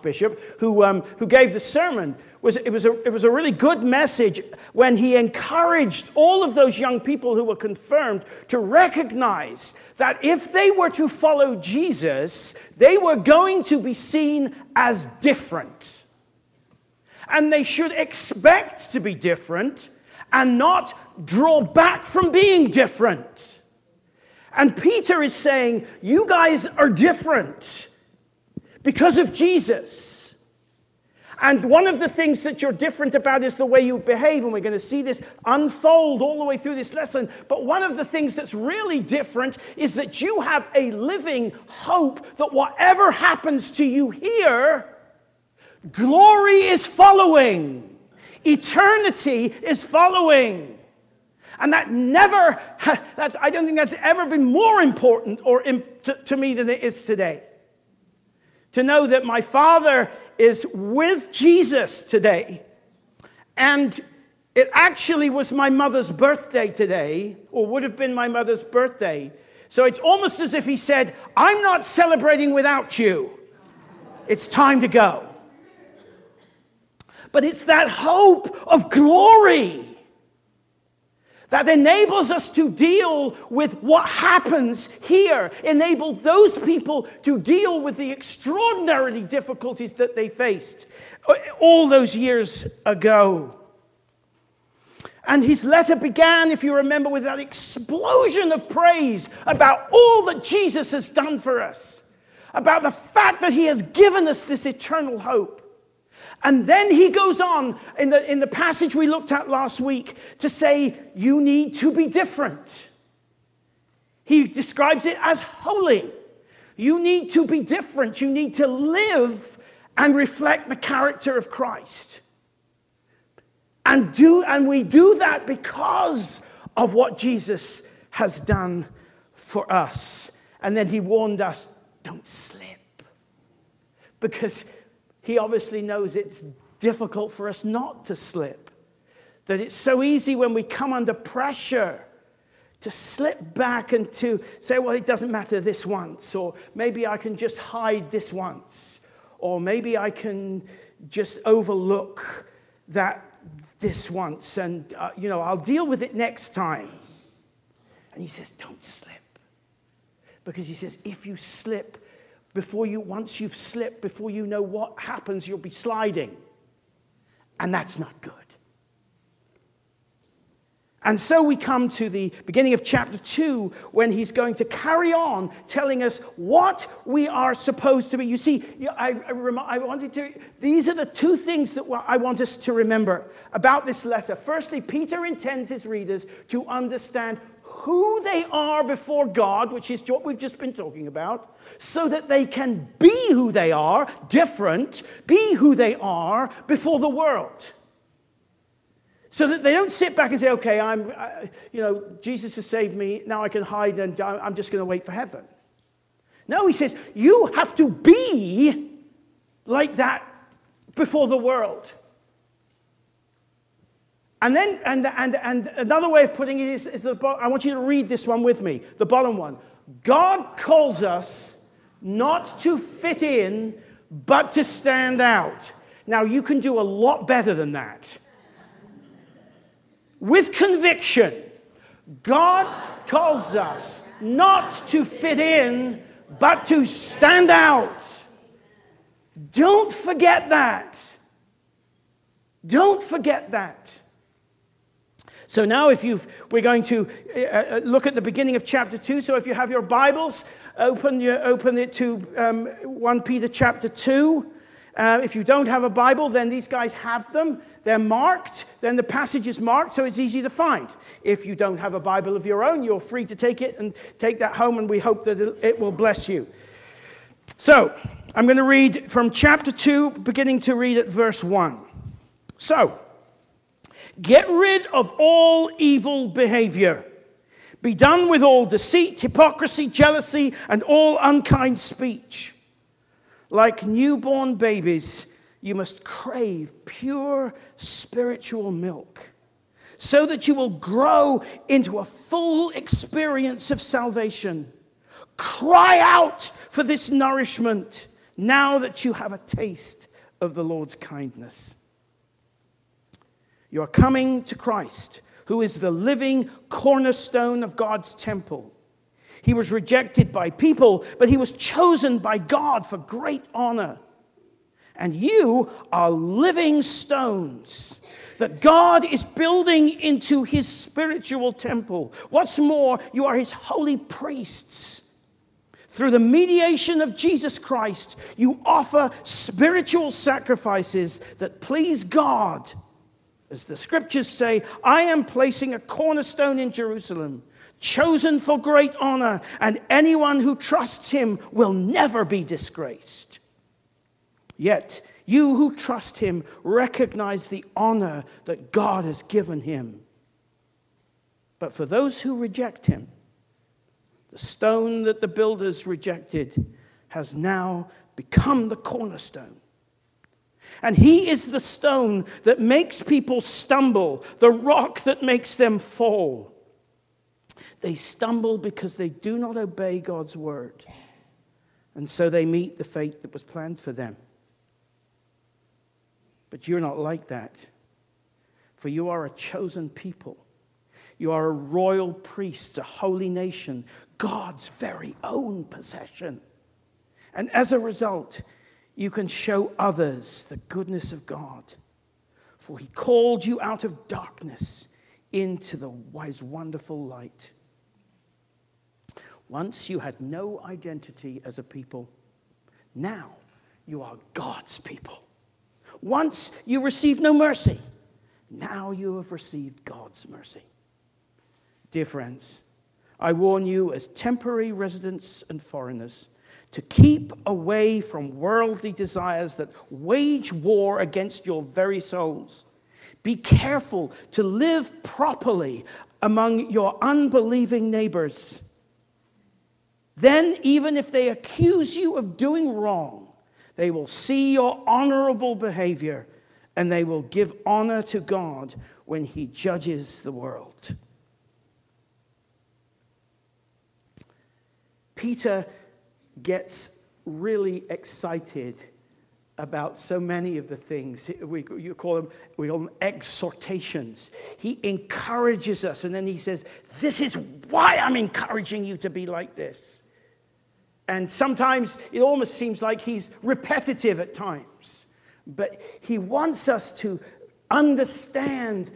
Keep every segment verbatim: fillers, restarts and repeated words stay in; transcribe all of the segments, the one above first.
Archbishop, who, um, who gave the sermon, was, it, was a, it was a really good message when he encouraged all of those young people who were confirmed to recognize that if they were to follow Jesus, they were going to be seen as different. And they should expect to be different and not draw back from being different. And Peter is saying, you guys are different because of Jesus. And one of the things that you're different about is the way you behave, and we're going to see this unfold all the way through this lesson. But one of the things that's really different is that you have a living hope that whatever happens to you here, glory is following. Eternity is following. And that never, that's, I don't think that's ever been more important or to, to me than it is today. To know that my father is with Jesus today. And it actually was my mother's birthday today, or would have been my mother's birthday. So it's almost as if he said, I'm not celebrating without you. It's time to go. But it's that hope of glory that enables us to deal with what happens here, enable those people to deal with the extraordinary difficulties that they faced all those years ago. And his letter began, if you remember, with that explosion of praise about all that Jesus has done for us, about the fact that he has given us this eternal hope. And then he goes on in the, in the passage we looked at last week to say, you need to be different. He describes it as holy. You need to be different. You need to live and reflect the character of Christ. And, do, and we do that because of what Jesus has done for us. And then he warned us, don't slip. Because he obviously knows it's difficult for us not to slip. That it's so easy when we come under pressure to slip back and to say, well, it doesn't matter this once. Or maybe I can just hide this once. Or maybe I can just overlook that this once. And, uh, you know, I'll deal with it next time. And he says, don't slip. Because he says, if you slip, Before you, once you've slipped, before you know what happens, you'll be sliding. And that's not good. And so we come to the beginning of chapter two, when he's going to carry on telling us what we are supposed to be. You see, I, I, I wanted to, these are the two things that I want us to remember about this letter. Firstly, Peter intends his readers to understand who they are before God, which is what we've just been talking about, so that they can be who they are, different, be who they are before the world. So that they don't sit back and say, okay, I'm, uh, you know, Jesus has saved me, now I can hide and I'm just going to wait for heaven. No, he says, you have to be like that before the world. And then, and, and, and another way of putting it is, is the, I want you to read this one with me, the bottom one. God calls us not to fit in, but to stand out. Now, you can do a lot better than that. With conviction, God calls us not to fit in, but to stand out. Don't forget that. Don't forget that. So now if you've, we're going to uh, look at the beginning of chapter two. So if you have your Bibles, open, your, open it to um, First Peter chapter two. Uh, if you don't have a Bible, then these guys have them. They're marked. Then the passage is marked, so it's easy to find. If you don't have a Bible of your own, you're free to take it and take that home, and we hope that it will bless you. So I'm going to read from chapter two, beginning to read at verse one. So, get rid of all evil behavior. Be done with all deceit, hypocrisy, jealousy, and all unkind speech. Like newborn babies, you must crave pure spiritual milk, so that you will grow into a full experience of salvation. Cry out for this nourishment now that you have a taste of the Lord's kindness. You are coming to Christ, who is the living cornerstone of God's temple. He was rejected by people, but he was chosen by God for great honor. And you are living stones that God is building into his spiritual temple. What's more, you are his holy priests. Through the mediation of Jesus Christ, you offer spiritual sacrifices that please God. As the scriptures say, I am placing a cornerstone in Jerusalem, chosen for great honor, and anyone who trusts him will never be disgraced. Yet, you who trust him recognize the honor that God has given him. But for those who reject him, the stone that the builders rejected has now become the cornerstone. And he is the stone that makes people stumble, the rock that makes them fall. They stumble because they do not obey God's word. And so they meet the fate that was planned for them. But you're not like that. For you are a chosen people. You are a royal priest, a holy nation, God's very own possession. And as a result, you can show others the goodness of God. For he called you out of darkness into the wise, wonderful light. Once you had no identity as a people. Now you are God's people. Once you received no mercy. Now you have received God's mercy. Dear friends, I warn you as temporary residents and foreigners to keep away from worldly desires that wage war against your very souls. Be careful to live properly among your unbelieving neighbors. Then, even if they accuse you of doing wrong, they will see your honorable behavior and they will give honor to God when he judges the world. Peter gets really excited about so many of the things. We, you call them, we call them exhortations. He encourages us, and then he says, this is why I'm encouraging you to be like this. And sometimes it almost seems like he's repetitive at times. But he wants us to understand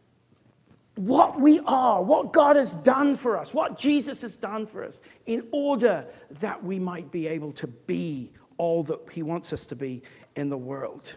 what we are, what God has done for us, what Jesus has done for us, in order that we might be able to be all that he wants us to be in the world.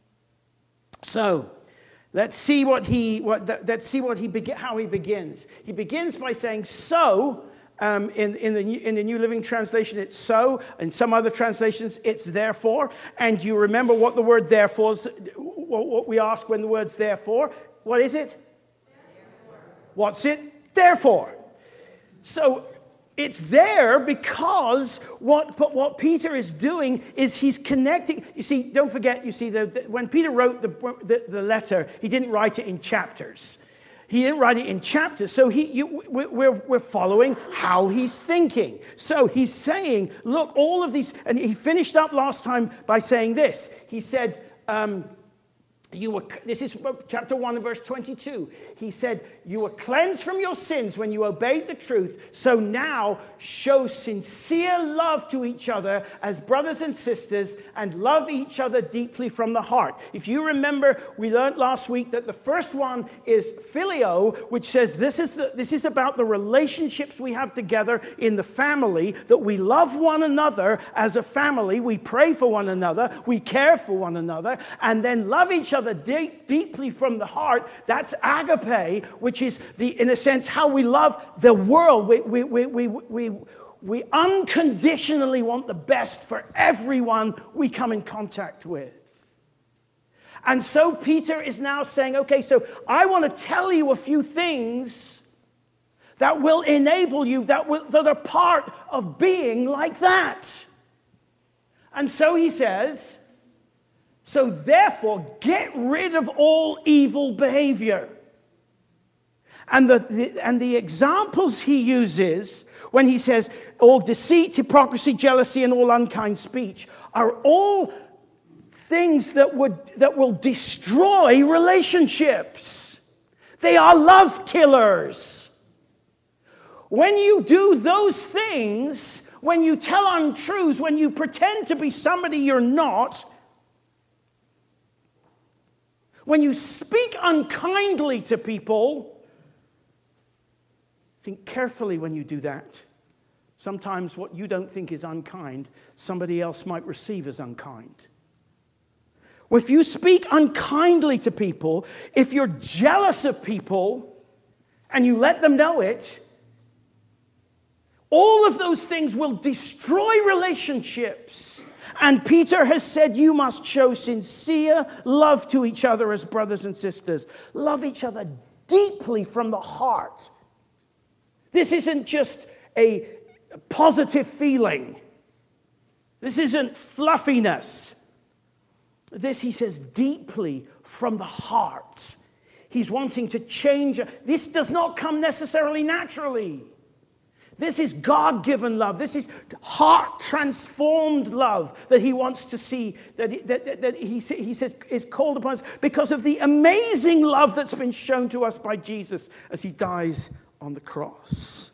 So, let's see what he what let's see what he begin, how he begins. He begins by saying, "So." Um, in, in, the New, in the New Living Translation, it's so. In some other translations, it's therefore. And you remember what the word therefore is, what, what we ask when the word's therefore. What is it? Therefore. What's it? Therefore. So it's there because what, but what Peter is doing is he's connecting. You see, don't forget, you see, the, the, when Peter wrote the, the, the letter, he didn't write it in chapters. He didn't write it in chapters, so he, you, we're, we're following how he's thinking. So he's saying, look, all of these, and he finished up last time by saying this. He said, um, you were, this is chapter one and verse twenty-two. He said, you were cleansed from your sins when you obeyed the truth. So now show sincere love to each other as brothers and sisters and love each other deeply from the heart. If you remember, we learned last week that the first one is phileo, which says this is, the, this is about the relationships we have together in the family, that we love one another as a family. We pray for one another. We care for one another. And then love each other deep, deeply from the heart. That's agape, which is the, in a sense, how we love the world. We, we, we, we, we, we unconditionally want the best for everyone we come in contact with. And so Peter is now saying, okay, so I want to tell you a few things that will enable you, that, will, that are part of being like that. And so he says, so therefore, get rid of all evil behavior. And the, the, and the examples he uses when he says all deceit, hypocrisy, jealousy, and all unkind speech are all things that would that will destroy relationships. They are love killers. When you do those things, when you tell untruths, when you pretend to be somebody you're not, when you speak unkindly to people, think carefully when you do that. Sometimes what you don't think is unkind, somebody else might receive as unkind. If you speak unkindly to people, if you're jealous of people and you let them know it, all of those things will destroy relationships. And Peter has said you must show sincere love to each other as brothers and sisters. Love each other deeply from the heart. This isn't just a positive feeling. This isn't fluffiness. This, he says, deeply from the heart. He's wanting to change. This does not come necessarily naturally. This is God-given love. This is heart-transformed love that he wants to see, that, that, that he, he says is called upon us because of the amazing love that's been shown to us by Jesus as he dies on the cross.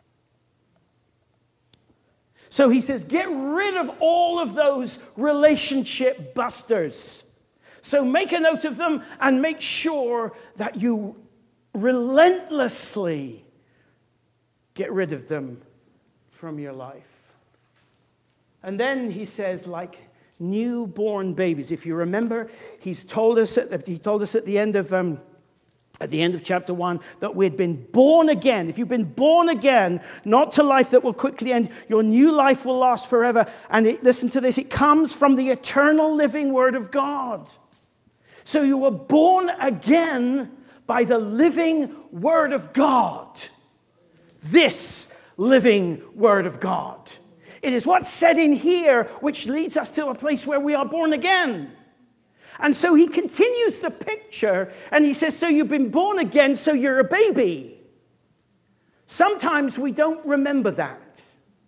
So he says, get rid of all of those relationship busters. So make a note of them and make sure that you relentlessly get rid of them from your life. And then he says, like newborn babies. If you remember, he's told us at the, he told us at the end of um, at the end of chapter one that we'd been born again. If you've been born again, not to life that will quickly end, your new life will last forever. And it, listen to this, it comes from the eternal living Word of God. So you were born again by the living Word of God. This living Word of God. It is what's said in here which leads us to a place where we are born again. And so he continues the picture and he says, so you've been born again, so you're a baby. Sometimes we don't remember that.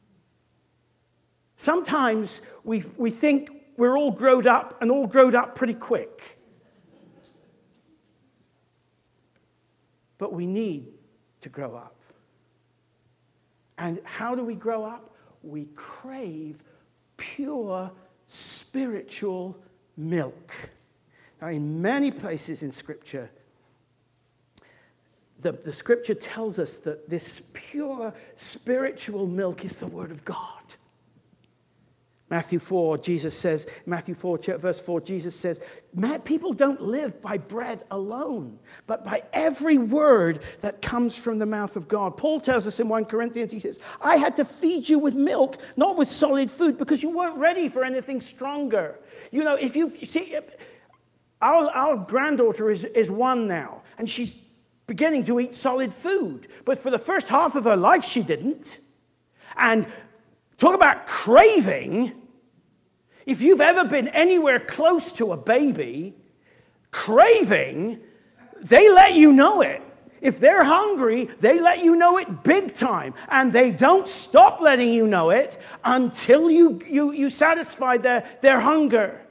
Sometimes we, we think we're all grown up and all grown up pretty quick. But we need to grow up. And how do we grow up? We crave pure spiritual milk. Now, in many places in Scripture, the, the Scripture tells us that this pure spiritual milk is the Word of God. Matthew four, Jesus says, Matthew four, verse four, Jesus says, people don't live by bread alone, but by every word that comes from the mouth of God. Paul tells us in First Corinthians, he says, I had to feed you with milk, not with solid food, because you weren't ready for anything stronger. You know, if you see, our, our granddaughter is, is one now, and she's beginning to eat solid food. But for the first half of her life, she didn't. And talk about craving. If you've ever been anywhere close to a baby, craving, they let you know it. If they're hungry, they let you know it big time. And they don't stop letting you know it until you, you, you satisfy their, their hunger.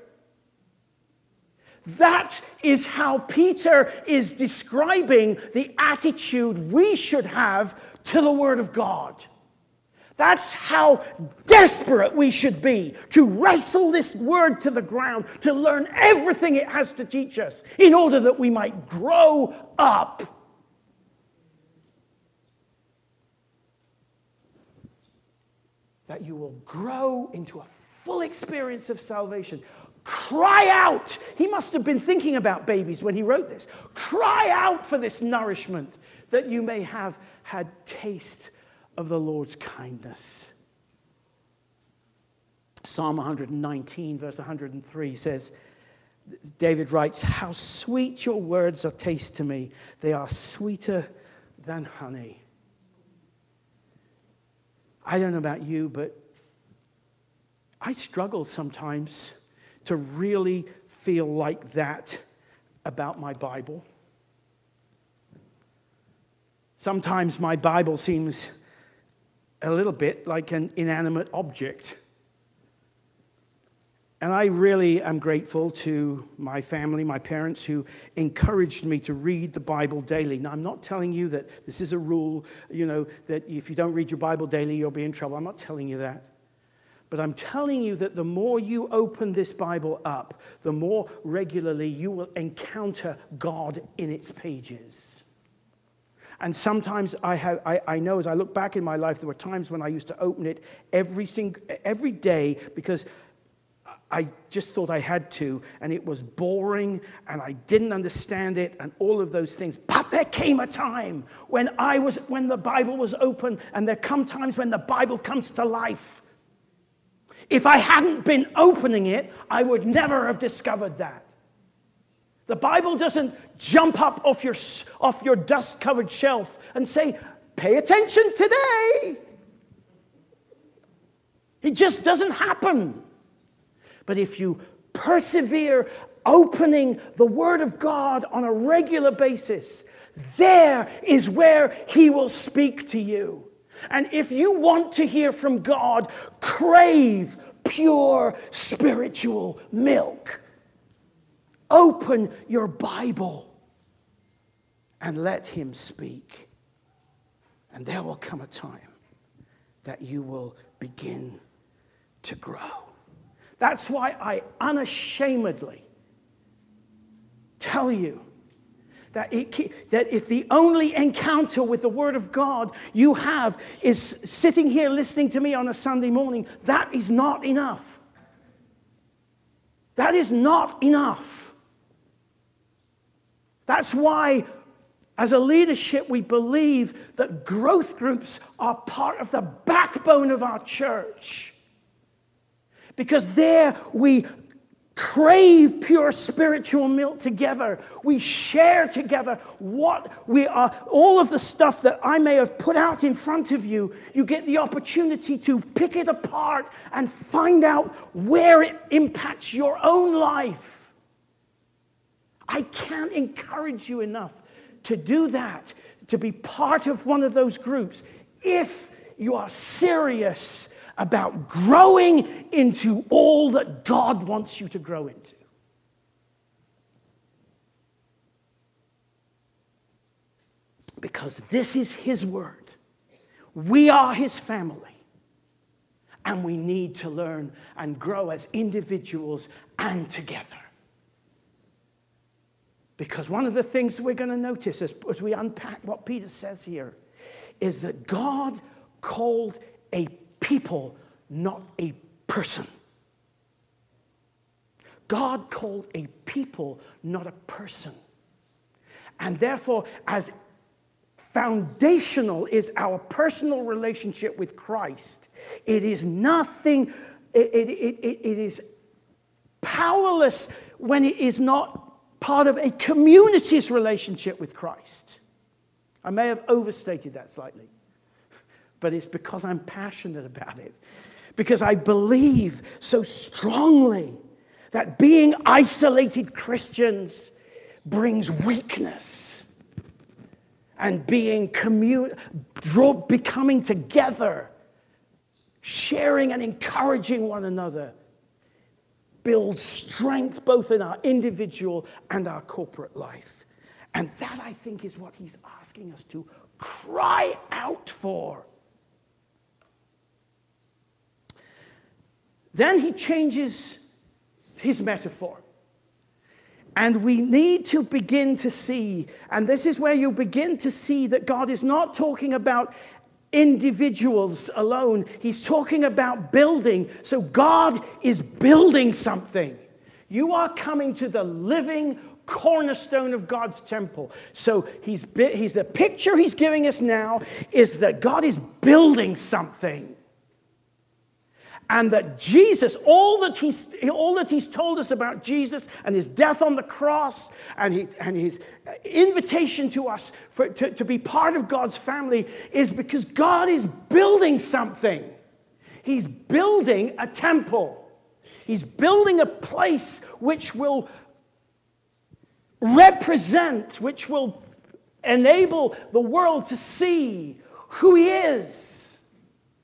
That is how Peter is describing the attitude we should have to the Word of God. That's how desperate we should be to wrestle this word to the ground, to learn everything it has to teach us in order that we might grow up. That you will grow into a full experience of salvation. Cry out. He must have been thinking about babies when he wrote this. Cry out for this nourishment that you may have had taste of the Lord's kindness. Psalm one nineteen, verse one hundred three says, David writes, how sweet your words are taste to me. They are sweeter than honey. I don't know about you, but I struggle sometimes to really feel like that about my Bible. Sometimes my Bible seems a little bit like an inanimate object. And I really am grateful to my family, my parents, who encouraged me to read the Bible daily. Now, I'm not telling you that this is a rule, you know, that if you don't read your Bible daily, you'll be in trouble. I'm not telling you that. But I'm telling you that the more you open this Bible up, the more regularly you will encounter God in its pages. And sometimes I, have, I, I know as I look back in my life, there were times when I used to open it every, sing, every day because I just thought I had to, and it was boring, and I didn't understand it, and all of those things. But there came a time when I was, when the Bible was open, and there come times when the Bible comes to life. If I hadn't been opening it, I would never have discovered that. The Bible doesn't jump up off your, off your dust-covered shelf and say, pay attention today. It just doesn't happen. But if you persevere opening the Word of God on a regular basis, there is where He will speak to you. And if you want to hear from God, crave pure spiritual milk. Open your Bible and let Him speak. And there will come a time that you will begin to grow. That's why I unashamedly tell you that, it, that if the only encounter with the Word of God you have is sitting here listening to me on a Sunday morning, that is not enough. That is not enough. That's why, as a leadership, we believe that growth groups are part of the backbone of our church. Because there we crave pure spiritual milk together. We share together what we are, all of the stuff that I may have put out in front of you. You get the opportunity to pick it apart and find out where it impacts your own life. I can't encourage you enough to do that, to be part of one of those groups, if you are serious about growing into all that God wants you to grow into. Because this is His Word. We are His family. And we need to learn and grow as individuals and together. Because one of the things we're going to notice as, as we unpack what Peter says here is that God called a people, not a person. God called a people, not a person. And therefore, as foundational is our personal relationship with Christ, it is nothing, it, it, it, it is powerless when it is not part of a community's relationship with Christ. I may have overstated that slightly. But it's because I'm passionate about it. Because I believe so strongly that being isolated Christians brings weakness. And being commun- draw, becoming together, sharing and encouraging one another, builds strength both in our individual and our corporate life. And that, I think, is what he's asking us to cry out for. Then he changes his metaphor. And we need to begin to see, and this is where you begin to see that God is not talking about individuals alone. He's talking about building. So God is building something. You are coming to the living cornerstone of God's temple. So he's, he's the picture he's giving us now is that God is building something. And that Jesus, all that he's, all that he's told us about Jesus and his death on the cross and, he, and his invitation to us for, to, to be part of God's family is because God is building something. He's building a temple. He's building a place which will represent, which will enable the world to see who he is.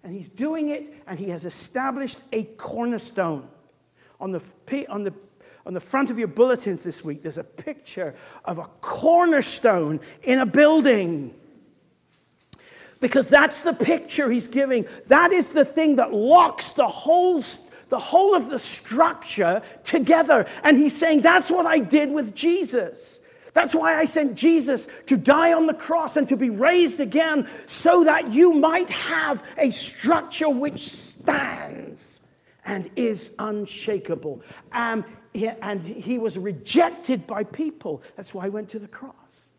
And he's doing it, and he has established a cornerstone. On the, on the, on the front of your bulletins this week, there's a picture of a cornerstone in a building. Because that's the picture he's giving. That is the thing that locks the whole, the whole of the structure together. And he's saying, that's what I did with Jesus. That's why I sent Jesus to die on the cross and to be raised again, so that you might have a structure which stands and is unshakable. Um, he, and he was rejected by people. That's why he went to the cross.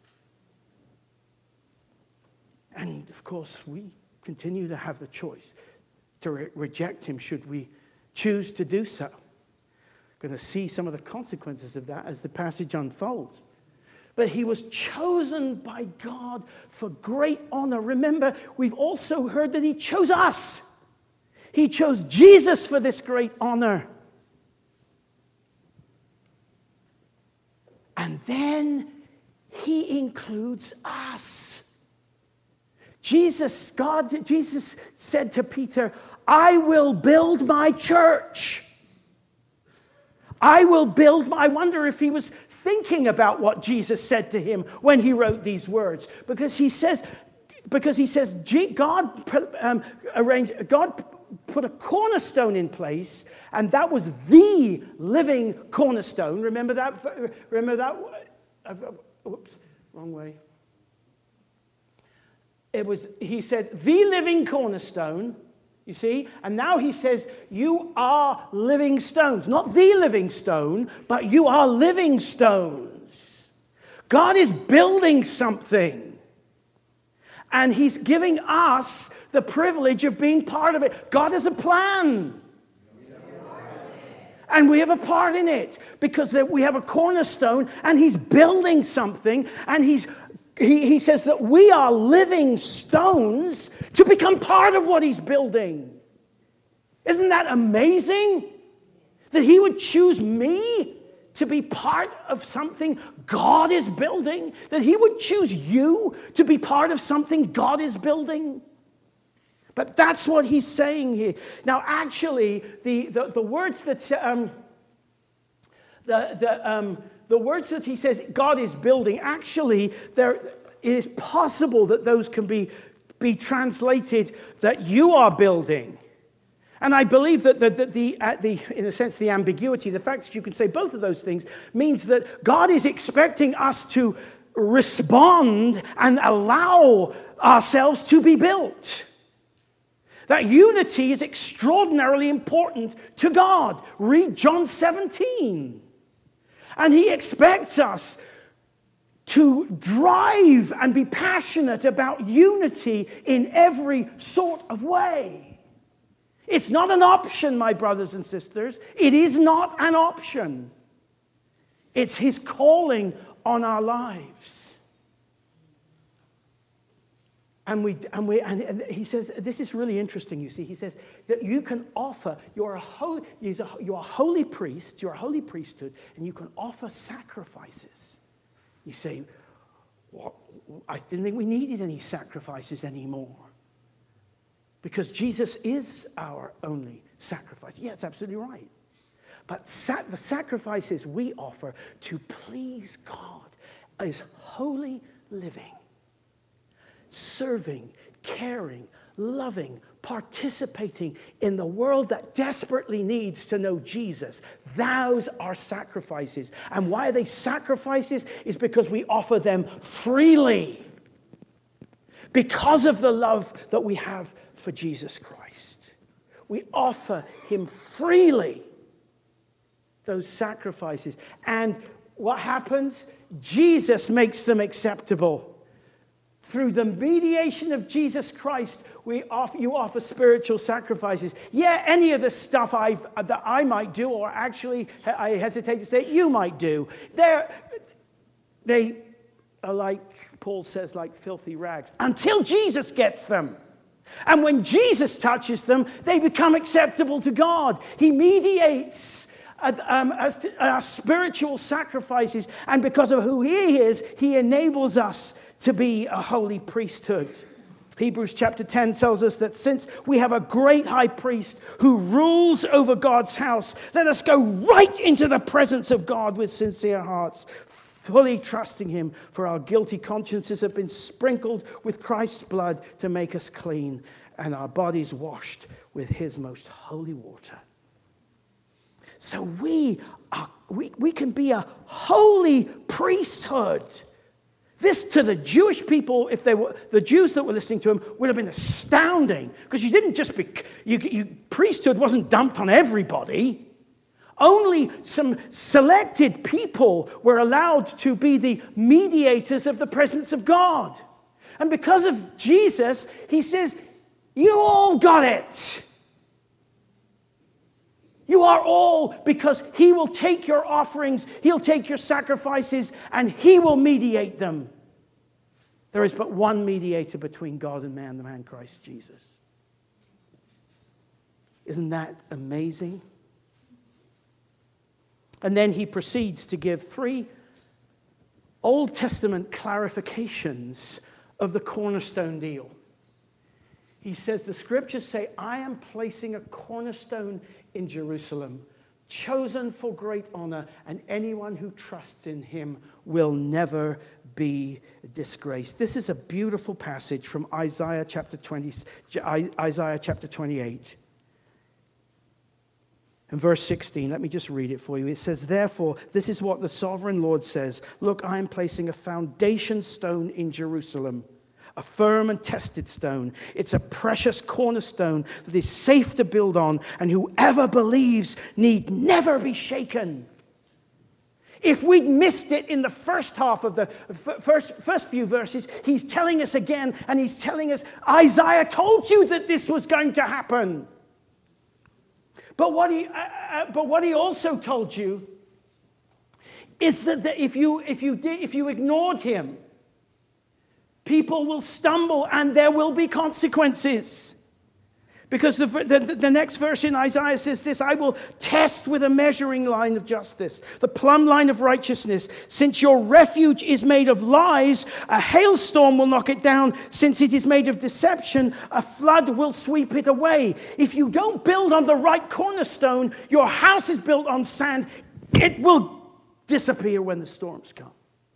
And of course, we continue to have the choice to re- reject him should we choose to do so. We're going to see some of the consequences of that as the passage unfolds. But he was chosen by God for great honor. Remember, we've also heard that he chose us. He chose Jesus for this great honor. And then he includes us. Jesus, God, Jesus said to Peter, I will build my church. I will build my, I wonder if he was thinking about what Jesus said to him when he wrote these words. Because he says, because he says, God um, arranged, God put a cornerstone in place, and that was the living cornerstone. Remember that? Remember that? Oops, wrong way. It was, he said, the living cornerstone, you see? And now he says, you are living stones. Not the living stone, but you are living stones. God is building something. And he's giving us the privilege of being part of it. God has a plan. And we have a part in it. Because we have a cornerstone, and he's building something, and he's He, he says that we are living stones to become part of what he's building. Isn't that amazing? That he would choose me to be part of something God is building? That he would choose you to be part of something God is building? But that's what he's saying here. Now, actually, the, the, the words that... Um, the, the, um, The words that he says God is building, actually, there it is possible that those can be, be translated that you are building. And I believe that the, the, the, uh, the, in a sense, the ambiguity, the fact that you can say both of those things, means that God is expecting us to respond and allow ourselves to be built. That unity is extraordinarily important to God. Read John seventeen. And he expects us to drive and be passionate about unity in every sort of way. It's not an option, my brothers and sisters. It is not an option. It's his calling on our lives. And we and we and he says, this is really interesting, you see. He says that you can offer, you're a holy, you're a holy priest, you're a holy priesthood, and you can offer sacrifices. You say, well, I didn't think we needed any sacrifices anymore. Because Jesus is our only sacrifice. Yeah, it's absolutely right. But sa- the sacrifices we offer to please God is holy living. Serving, caring, loving, participating in the world that desperately needs to know Jesus. Those are sacrifices. And why are they sacrifices? Is because we offer them freely. Because of the love that we have for Jesus Christ. We offer him freely those sacrifices. And what happens? Jesus makes them acceptable. Through the mediation of Jesus Christ, we offer, you offer spiritual sacrifices. Yeah, any of the stuff I've, that I might do, or actually I hesitate to say you might do, they're, they are like, Paul says, like filthy rags, until Jesus gets them. And when Jesus touches them, they become acceptable to God. He mediates uh, um, as to, uh, spiritual sacrifices, and because of who he is, he enables us to be a holy priesthood. Hebrews chapter ten tells us that since we have a great high priest who rules over God's house, let us go right into the presence of God with sincere hearts, fully trusting him, for our guilty consciences have been sprinkled with Christ's blood to make us clean, and our bodies washed with his most holy water. So we are, we, we can be a holy priesthood. This, to the Jewish people, if they were the Jews that were listening to him, would have been astounding, because you didn't just be you, you, priesthood wasn't dumped on everybody. Only some selected people were allowed to be the mediators of the presence of God. And because of Jesus, he says, you all got it. You are all, because he will take your offerings, he'll take your sacrifices, and he will mediate them. There is but one mediator between God and man, the man Christ Jesus. Isn't that amazing? And then he proceeds to give three Old Testament clarifications of the cornerstone deal. He says, the scriptures say, I am placing a cornerstone in Jerusalem, chosen for great honor, and anyone who trusts in him will never be disgraced. This is a beautiful passage from Isaiah chapter twenty, Isaiah chapter twenty-eight. And verse sixteen, let me just read it for you. It says, therefore, this is what the sovereign Lord says. Look, I am placing a foundation stone in Jerusalem, a firm and tested stone. It's a precious cornerstone that is safe to build on, and whoever believes need never be shaken. If we'd missed it in the first half of the first, first few verses, he's telling us again, and he's telling us, Isaiah told you that this was going to happen. But what he, uh, uh, but what he also told you is that, that if you if you did if you ignored him, people will stumble and there will be consequences. Because the, the, the next verse in Isaiah says this, I will test with a measuring line of justice, the plumb line of righteousness. Since your refuge is made of lies, a hailstorm will knock it down. Since it is made of deception, a flood will sweep it away. If you don't build on the right cornerstone, your house is built on sand, it will disappear when the storms come.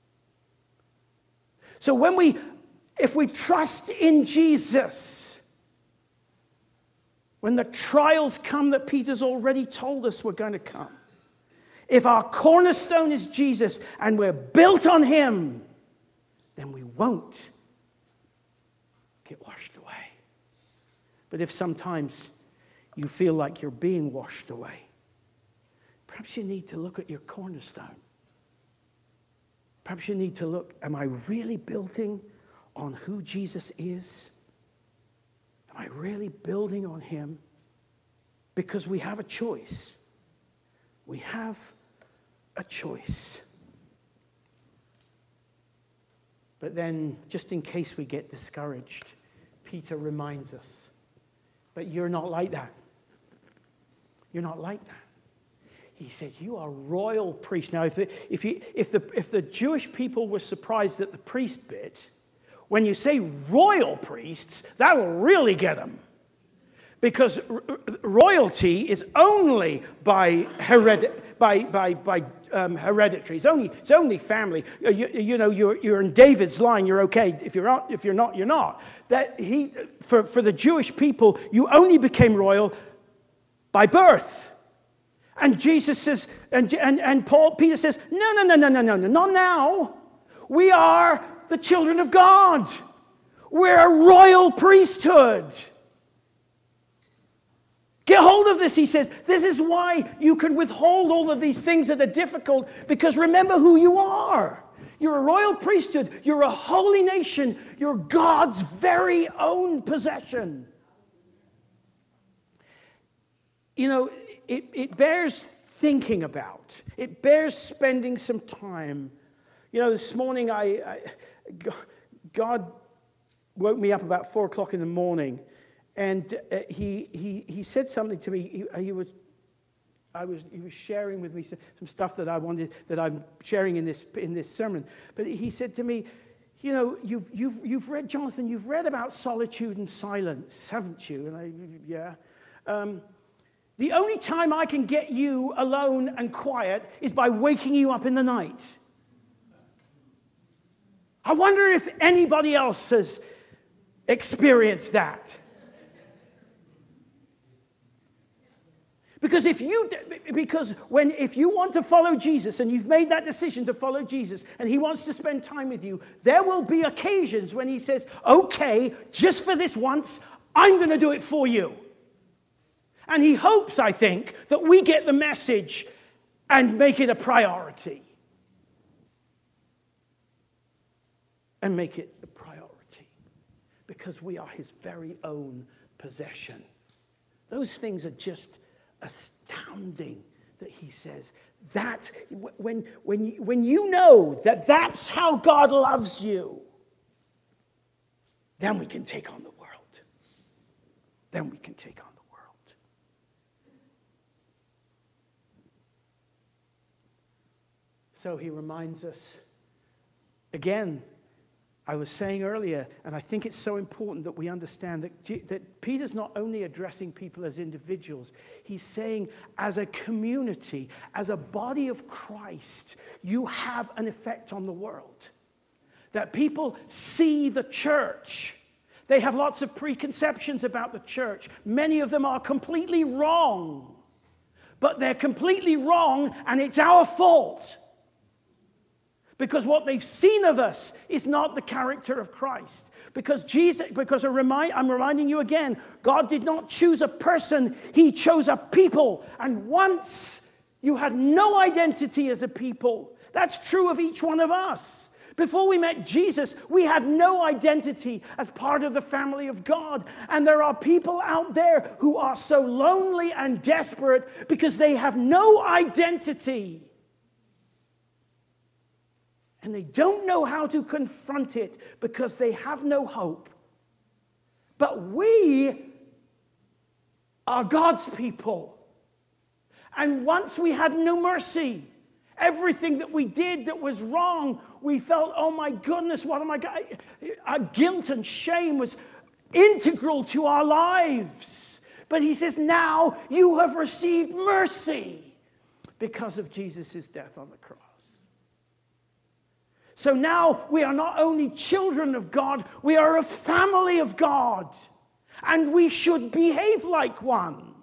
So when we, if we trust in Jesus, when the trials come that Peter's already told us were going to come, if our cornerstone is Jesus and we're built on him, then we won't get washed away. But if sometimes you feel like you're being washed away, perhaps you need to look at your cornerstone. Perhaps you need to look, am I really building on who Jesus is? Am I really building on him? Because we have a choice. We have a choice. But then, just in case we get discouraged, Peter reminds us, but you're not like that. You're not like that. He said, you are royal priests. Now, if the, if, you, if, the, if the Jewish people were surprised at the priest bit, when you say royal priests, that will really get them. Because r- royalty is only by, hered- by, by, by um, hereditary. It's only, it's only family. You, you know, you're, you're in David's line, you're okay. If you're not, if you're not, you're not. That he, for, for the Jewish people, you only became royal by birth. And Jesus says, and, and, and Paul, Peter says, no, no, no, no, no, no, no, not now. We are the children of God. We're a royal priesthood. Get hold of this, he says. This is why you can withhold all of these things that are difficult, because remember who you are. You're a royal priesthood. You're a holy nation. You're God's very own possession. You know, it, it bears thinking about. It bears spending some time. You know, this morning I, I God woke me up about four o'clock in the morning, and uh, he he he said something to me. He, he was, I was he was sharing with me some, some stuff that I wanted that I'm sharing in this in this sermon. But he said to me, You know, you've, you've, you've read, Jonathan, you've read about solitude and silence, haven't you? And I, yeah. Um, the only time I can get you alone and quiet is by waking you up in the night. I wonder if anybody else has experienced that. Because if you, because when, if you want to follow Jesus and you've made that decision to follow Jesus and he wants to spend time with you, there will be occasions when he says, okay, just for this once, I'm going to do it for you. And he hopes, I think, that we get the message and make it a priority. And make it a priority. Because we are his very own possession. Those things are just astounding that he says that when, when, when you know that that's how God loves you, then we can take on the world. Then we can take on the world. So he reminds us again. I was saying earlier, and I think it's so important that we understand that, G- that Peter's not only addressing people as individuals, he's saying as a community, as a body of Christ, you have an effect on the world. That people see the church. They have lots of preconceptions about the church. Many of them are completely wrong. But they're completely wrong, and it's our fault. Because what they've seen of us is not the character of Christ. Because Jesus, because I remind, I'm reminding you again, God did not choose a person, he chose a people. And once you had no identity as a people, that's true of each one of us. Before we met Jesus, we had no identity as part of the family of God. And there are people out there who are so lonely and desperate because they have no identity. And they don't know how to confront it because they have no hope. But we are God's people. And once we had no mercy. Everything that we did that was wrong, we felt, oh my goodness, what am I going to... Our guilt and shame was integral to our lives. But he says, now you have received mercy because of Jesus' death on the cross. So now we are not only children of God, we are a family of God. And we should behave like one.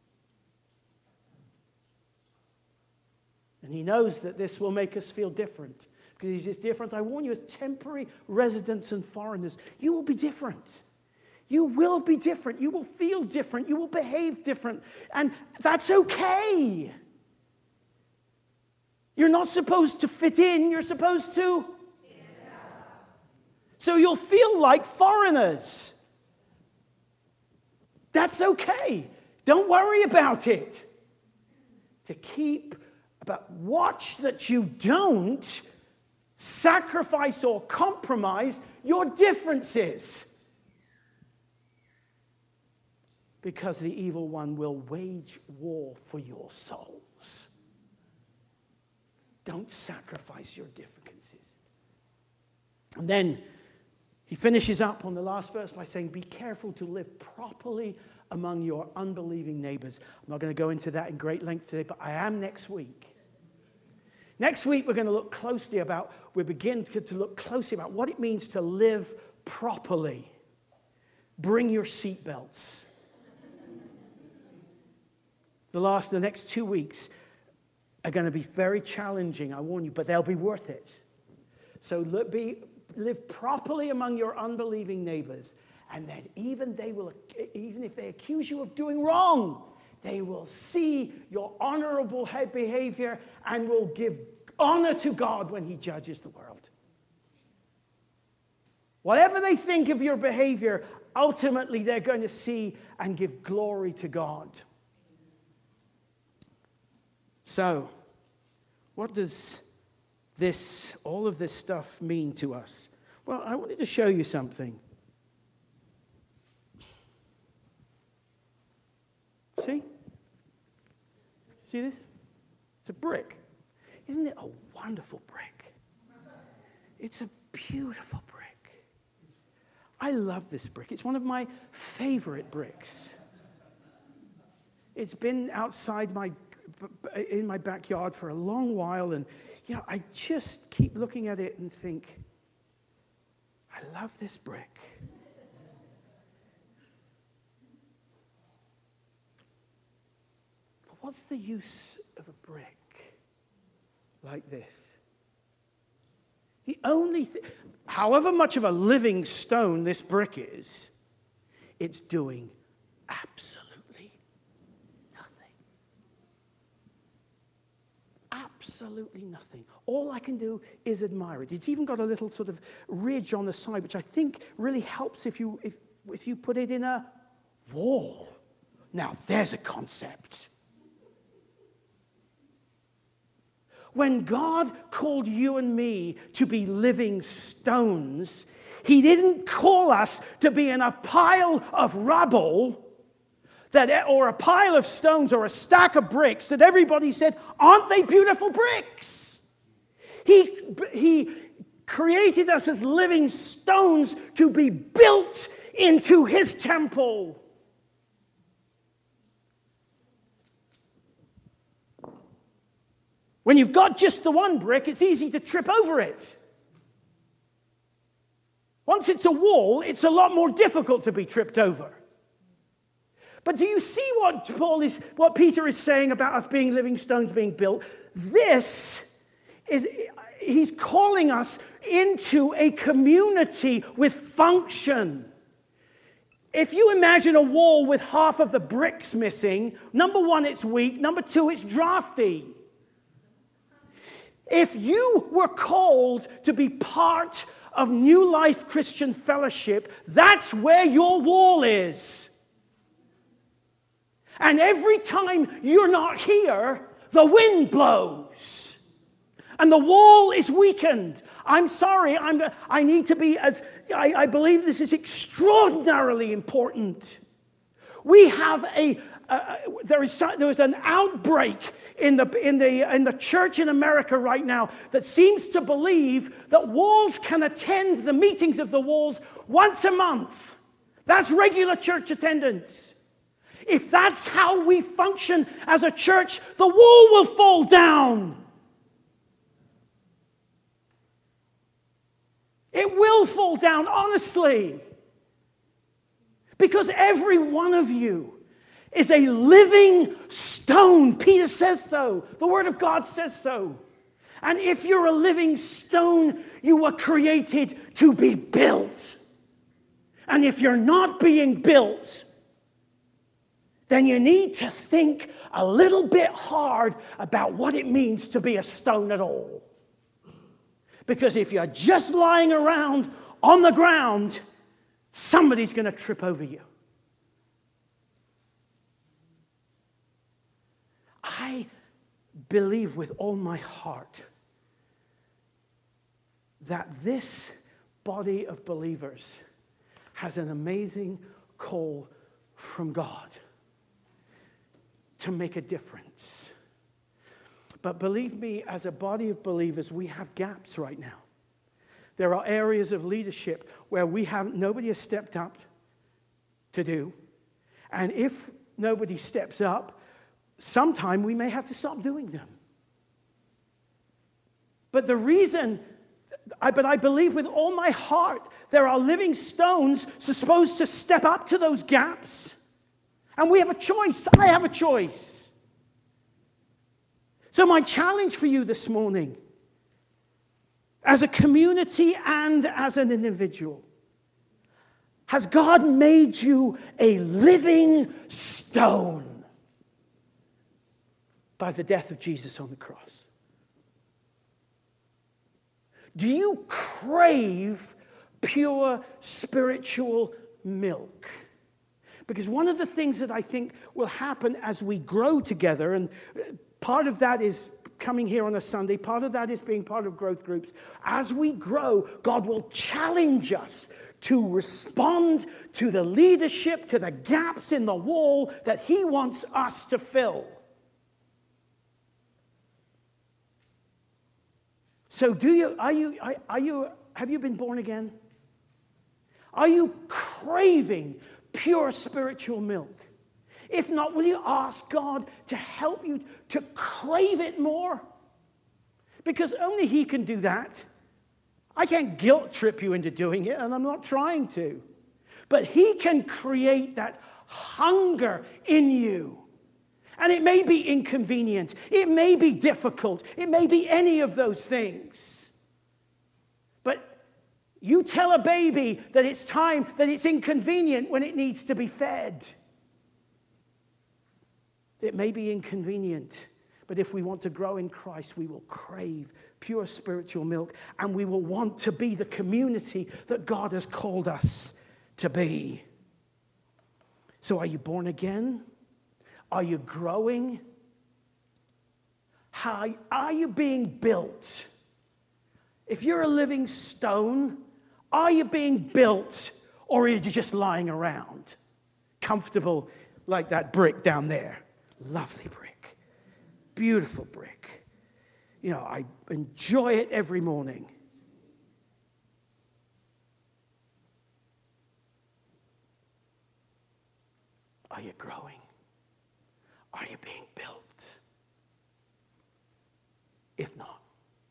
And he knows that this will make us feel different. Because he says, dear friends, I warn you as temporary residents and foreigners, you will be different. You will be different. You will feel different. You will behave different. And that's okay. You're not supposed to fit in. You're supposed to. So you'll feel like foreigners. That's okay. Don't worry about it. To keep, but watch that you don't sacrifice or compromise your differences. Because the evil one will wage war for your souls. Don't sacrifice your differences. And then he finishes up on the last verse by saying, be careful to live properly among your unbelieving neighbors. I'm not going to go into that in great length today, but I am next week. Next week, we're going to look closely about, we begin to look closely about what it means to live properly. Bring your seatbelts. The last, the next two weeks are going to be very challenging, I warn you, but they'll be worth it. So be, live properly among your unbelieving neighbors, and then even they will, even if they accuse you of doing wrong, they will see your honorable behavior and will give honor to God when he judges the world. Whatever they think of your behavior, ultimately they're going to see and give glory to God. So, what does this, all of this stuff mean to us? Well, I wanted to show you something. See? See this? It's a brick. Isn't it a wonderful brick? It's a beautiful brick. I love this brick. It's one of my favorite bricks. It's been outside my, in my backyard for a long while, and you know, I just keep looking at it and think, I love this brick. But what's the use of a brick like this? The only thing, however much of a living stone this brick is, it's doing absolutely nothing. Absolutely nothing. All I can do is admire it. It's even got a little sort of ridge on the side, which I think really helps if you if if you put it in a wall. Now there's a concept. When God called you and me to be living stones, he didn't call us to be in a pile of rubble that, or a pile of stones or a stack of bricks that everybody said, aren't they beautiful bricks? He, he created us as living stones to be built into his temple. When you've got just the one brick, it's easy to trip over it. Once it's a wall, it's a lot more difficult to be tripped over. But do you see what Paul is, what Peter is saying about us being living stones being built? This is, he's calling us into a community with function. If you imagine a wall with half of the bricks missing, number one, it's weak. Number two, it's drafty. If you were called to be part of New Life Christian Fellowship, that's where your wall is. And every time you're not here, the wind blows. And the wall is weakened. I'm sorry, I'm, I need to be as, I, I believe this is extraordinarily important. We have a, uh, there is there is an outbreak in the, in, the, in the church in America right now that seems to believe that walls can attend the meetings of the walls once a month. That's regular church attendance. If that's how we function as a church, the wall will fall down. It will fall down, honestly. Because every one of you is a living stone. Peter says so. The Word of God says so. And if you're a living stone, you were created to be built. And if you're not being built, then you need to think a little bit hard about what it means to be a stone at all. Because if you're just lying around on the ground, somebody's going to trip over you. I believe with all my heart that this body of believers has an amazing call from God to make a difference. But believe me, as a body of believers, we have gaps right now. There are areas of leadership where we have nobody has stepped up to do. And if nobody steps up, sometime we may have to stop doing them. But the reason, I, but I believe with all my heart, there are living stones supposed to step up to those gaps. And we have a choice. I have a choice. So my challenge for you this morning, as a community and as an individual, has God made you a living stone by the death of Jesus on the cross? Do you crave pure spiritual milk? Because one of the things that I think will happen as we grow together, and part of that is coming here on a Sunday, part of that is being part of growth groups. As we grow, God will challenge us to respond to the leadership, to the gaps in the wall that he wants us to fill. So do you, are you, are you, have you been born again? Are you craving pure spiritual milk? If not, will you ask God to help you to crave it more? Because only He can do that. I can't guilt trip you into doing it, and I'm not trying to. But He can create that hunger in you. And it may be inconvenient. It may be difficult. It may be any of those things. But you tell a baby that it's time, that it's inconvenient when it needs to be fed. It may be inconvenient, but if we want to grow in Christ, we will crave pure spiritual milk, and we will want to be the community that God has called us to be. So are you born again? Are you growing? How are you being built? If you're a living stone, are you being built, or are you just lying around, comfortable like that brick down there? Lovely brick. Beautiful brick. You know, I enjoy it every morning. Are you growing? Are you being built? If not,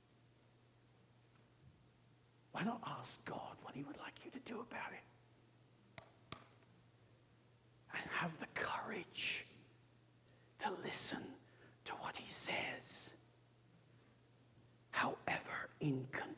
why not ask God what He would like you to do about it? And have the courage to listen to what He says, however inconvenient.